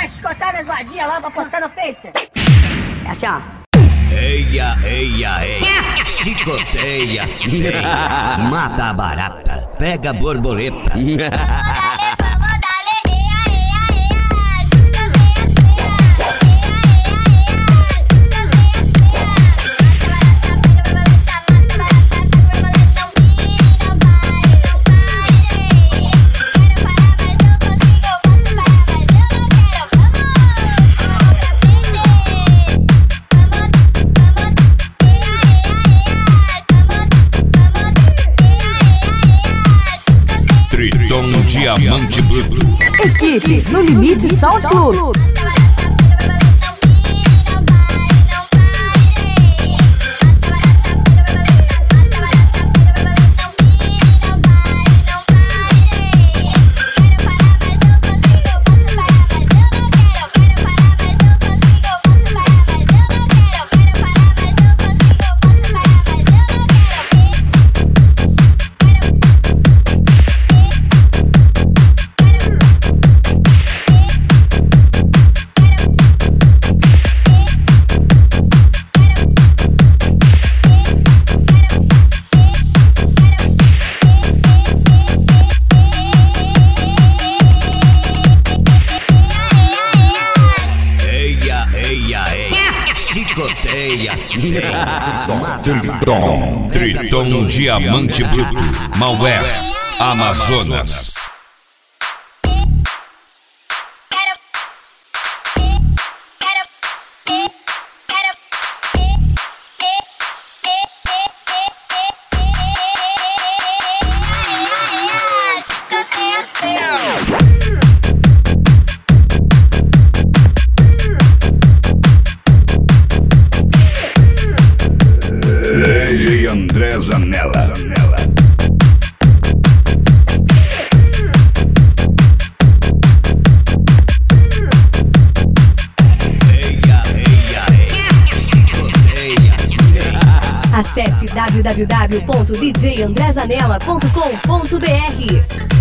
vai chicotar nas vadias lá pra postar no Face. É assim, ó. Eia, eia, eia, chicoteia as piranha, mata a barata, pega a borboleta. Triton Diamante Bruto. Equipe No Limite Sound Club. Chicoteia as piranha, mata a barata. Triton Diamante Bruto, Maués, Amazonas. DJ André Zanella. Acesse www.djandrezanella.com.br.